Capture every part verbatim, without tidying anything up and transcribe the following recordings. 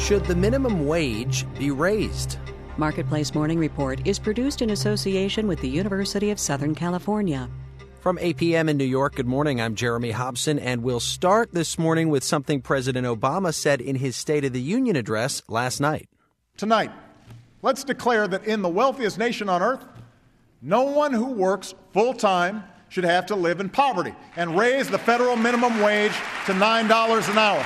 Should the minimum wage be raised? Marketplace Morning Report is produced in association with the University of Southern California. From eight p.m. in New York, good morning. I'm Jeremy Hobson, and we'll start this morning with something President Obama said in his State of the Union address last night. Tonight, let's declare that in the wealthiest nation on earth, no one who works full-time should have to live in poverty, and raise the federal minimum wage to nine dollars an hour.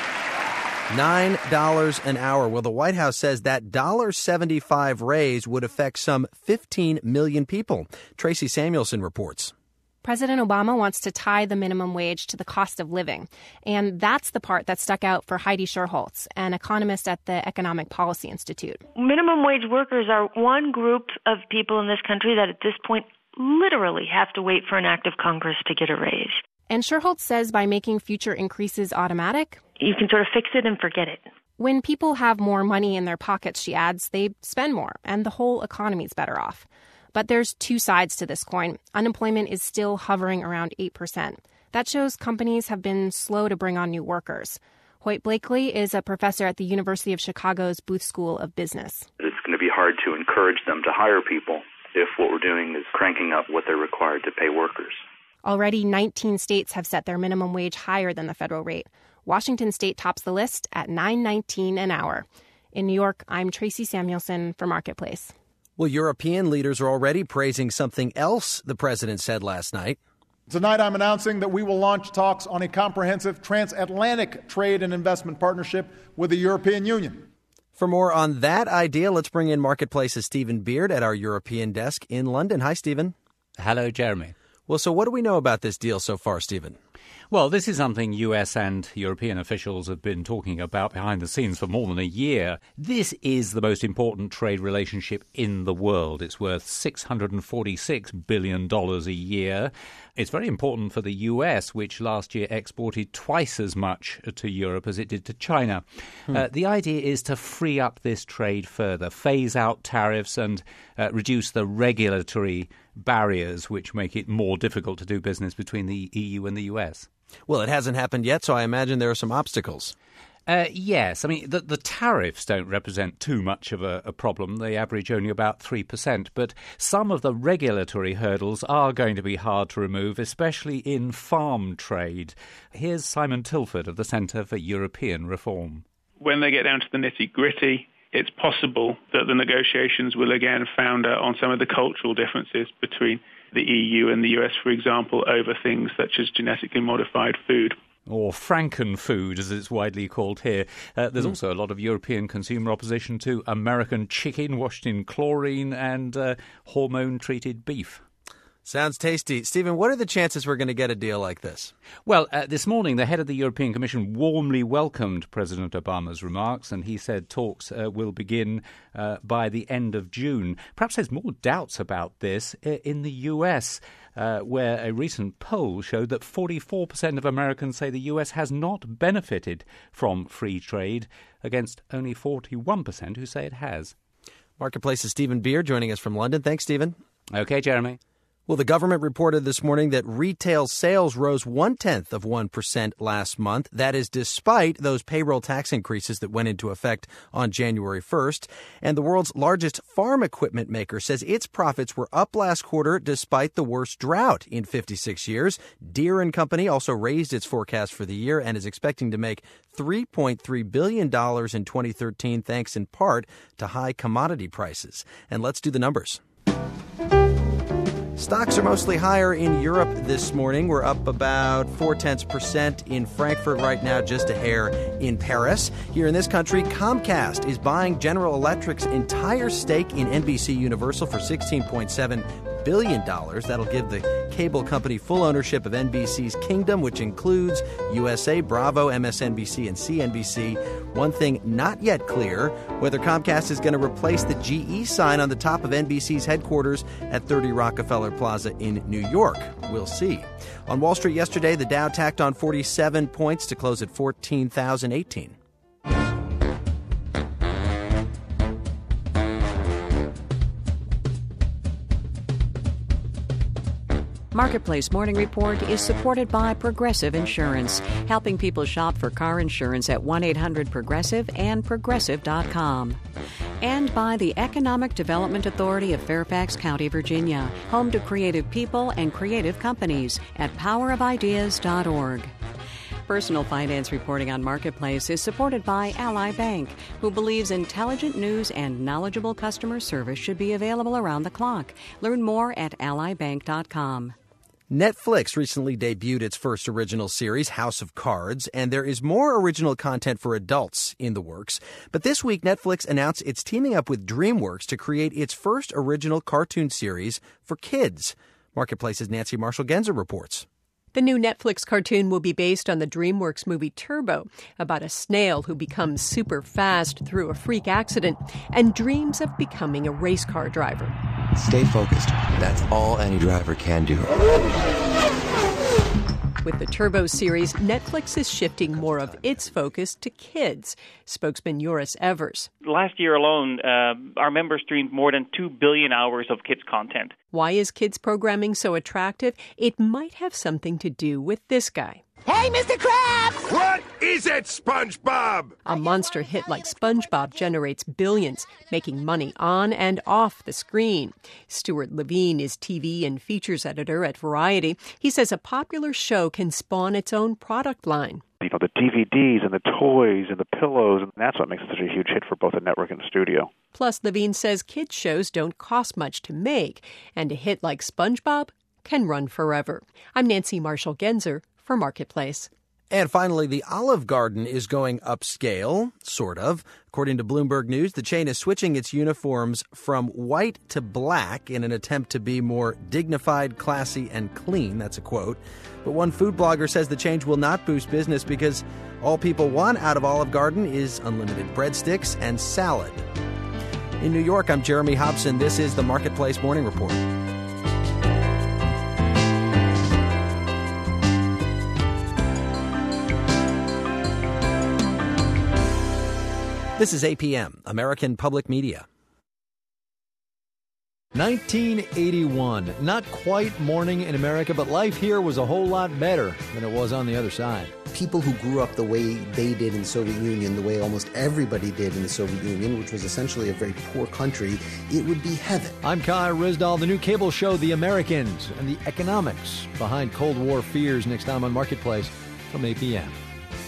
nine dollars an hour. Well, the White House says that one dollar seventy-five raise would affect some fifteen million people. Tracy Samuelson reports. President Obama wants to tie the minimum wage to the cost of living. And that's the part that stuck out for Heidi Sherholtz, an economist at the Economic Policy Institute. Minimum wage workers are one group of people in this country that at this point literally have to wait for an act of Congress to get a raise. And Sherholtz says by making future increases automatic, you can sort of fix it and forget it. When people have more money in their pockets, she adds, they spend more, and the whole economy's better off. But there's two sides to this coin. Unemployment is still hovering around eight percent. That shows companies have been slow to bring on new workers. Hoyt Blakely is a professor at the University of Chicago's Booth School of Business. It's going to be hard to encourage them to hire people if what we're doing is cranking up what they're required to pay workers. Already nineteen states have set their minimum wage higher than the federal rate. Washington state tops the list at nine nineteen an hour. In New York, I'm Tracy Samuelson for Marketplace. Well, European leaders are already praising something else the president said last night. Tonight, I'm announcing that we will launch talks on a comprehensive transatlantic trade and investment partnership with the European Union. For more on that idea, let's bring in Marketplace's Stephen Beard at our European desk in London. Hi, Stephen. Hello, Jeremy. Well, so what do we know about this deal so far, Stephen? Well, this is something U S and European officials have been talking about behind the scenes for more than a year. This is the most important trade relationship in the world. It's worth six hundred forty-six billion dollars a year. It's very important for the U S, which last year exported twice as much to Europe as it did to China. Hmm. Uh, the idea is to free up this trade further, phase out tariffs and uh, reduce the regulatory barriers which make it more difficult to do business between the E U and the U S. Well, it hasn't happened yet, so I imagine there are some obstacles. Uh, yes. I mean, the, the tariffs don't represent too much of a, a problem. They average only about three percent. But some of the regulatory hurdles are going to be hard to remove, especially in farm trade. Here's Simon Tilford of the Centre for European Reform. When they get down to the nitty-gritty, it's possible that the negotiations will again founder on some of the cultural differences between the E U and the U S, for example, over things such as genetically modified food. Or frankenfood, as it's widely called here. Uh, there's mm. also a lot of European consumer opposition to American chicken washed in chlorine and uh, hormone-treated beef. Sounds tasty. Stephen, what are the chances we're going to get a deal like this? Well, uh, this morning, the head of the European Commission warmly welcomed President Obama's remarks, and he said talks uh, will begin uh, by the end of June. Perhaps there's more doubts about this uh, in the U S, uh, where a recent poll showed that forty-four percent of Americans say the U S has not benefited from free trade, against only forty-one percent who say it has. Marketplace's Stephen Beard joining us from London. Thanks, Stephen. Okay, Jeremy. Well, the government reported this morning that retail sales rose one-tenth of one percent last month. That is despite those payroll tax increases that went into effect on January first. And the world's largest farm equipment maker says its profits were up last quarter despite the worst drought in fifty-six years. Deere and Company also raised its forecast for the year and is expecting to make three point three billion dollars in twenty thirteen, thanks in part to high commodity prices. And let's do the numbers. Stocks are mostly higher in Europe this morning. We're up about four-tenths percent in Frankfurt right now, just a hair in Paris. Here in this country, Comcast is buying General Electric's entire stake in N B C Universal for sixteen point seven billion dollars. That'll give the cable company full ownership of N B C's Kingdom, which includes U S A, Bravo, M S N B C, and C N B C. One thing not yet clear, whether Comcast is going to replace the G E sign on the top of N B C's headquarters at thirty Rockefeller Plaza in New York. We'll see. On Wall Street yesterday, the Dow tacked on forty-seven points to close at fourteen thousand eighteen. Marketplace Morning Report is supported by Progressive Insurance, helping people shop for car insurance at one eight hundred progressive and progressive dot com. And by the Economic Development Authority of Fairfax County, Virginia, home to creative people and creative companies at power of ideas dot org. Personal finance reporting on Marketplace is supported by Ally Bank, who believes intelligent news and knowledgeable customer service should be available around the clock. Learn more at ally bank dot com. Netflix recently debuted its first original series, House of Cards, and there is more original content for adults in the works. But this week, Netflix announced it's teaming up with DreamWorks to create its first original cartoon series for kids. Marketplace's Nancy Marshall-Genzer reports. The new Netflix cartoon will be based on the DreamWorks movie Turbo, about a snail who becomes super fast through a freak accident and dreams of becoming a race car driver. Stay focused. That's all any driver can do. With the Turbo series, Netflix is shifting more of its focus to kids. Spokesman Joris Evers. Last year alone, uh, our members streamed more than two billion hours of kids' content. Why is kids' programming so attractive? It might have something to do with this guy. Hey, Mister Krabs! What is it, SpongeBob? A monster hit like SpongeBob generates billions, making money on and off the screen. Stuart Levine is T V and features editor at Variety. He says a popular show can spawn its own product line. You know, the D V Ds and the toys and the pillows, and that's what makes it such a huge hit for both the network and the studio. Plus, Levine says kids' shows don't cost much to make, and a hit like SpongeBob can run forever. I'm Nancy Marshall-Genzer for Marketplace. And finally, the Olive Garden is going upscale, sort of. According to Bloomberg News, the chain is switching its uniforms from white to black in an attempt to be more dignified, classy, and clean. That's a quote. But one food blogger says the change will not boost business because all people want out of Olive Garden is unlimited breadsticks and salad. In New York, I'm Jeremy Hobson. This is the Marketplace Morning Report. This is A P M, American Public Media. nineteen eighty-one. Not quite morning in America, but life here was a whole lot better than it was on the other side. People who grew up the way they did in the Soviet Union, the way almost everybody did in the Soviet Union, which was essentially a very poor country, it would be heaven. I'm Kai Ryssdal. The new cable show, The Americans, and the economics behind Cold War fears, next time on Marketplace from A P M.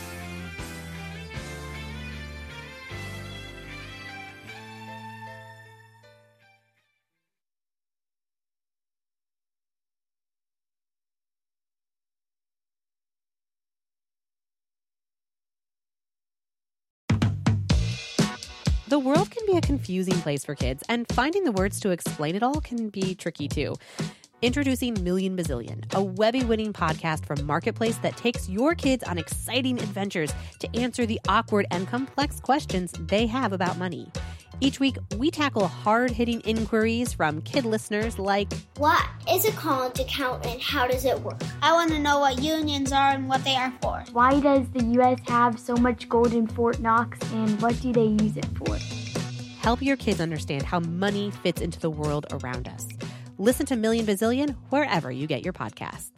The world can be a confusing place for kids, and finding the words to explain it all can be tricky too. Introducing Million Bazillion, a Webby-winning podcast from Marketplace that takes your kids on exciting adventures to answer the awkward and complex questions they have about money. Each week, we tackle hard-hitting inquiries from kid listeners like, what is a college account and how does it work? I want to know what unions are and what they are for. Why does the U S have so much gold in Fort Knox and what do they use it for? Help your kids understand how money fits into the world around us. Listen to Million Bazillion wherever you get your podcasts.